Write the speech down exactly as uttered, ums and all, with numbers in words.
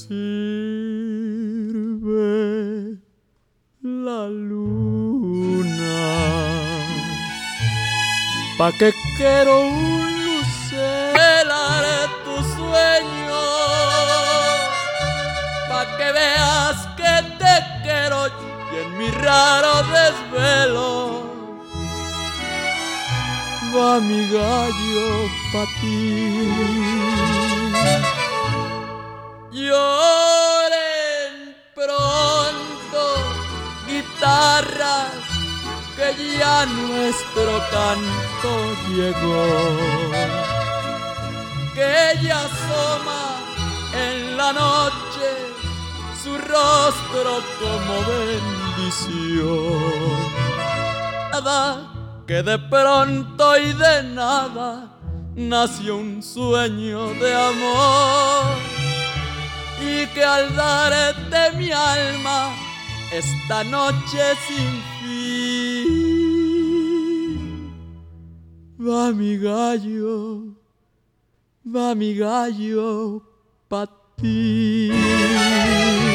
sirve la luna? ¿Pa' qué quiero un lucero? Velaré tu sueño, pa' que veas que te quiero y en mi raro desvelo va mi gallo pa' ti. Lloren pronto guitarras, que ya nuestro canto llegó, que ya asoma en la noche su rostro como bendición. Nada, que de pronto y de nada nació un sueño de amor, y que al darte mi alma esta noche sin fin va mi gallo, va mi gallo pa' ti.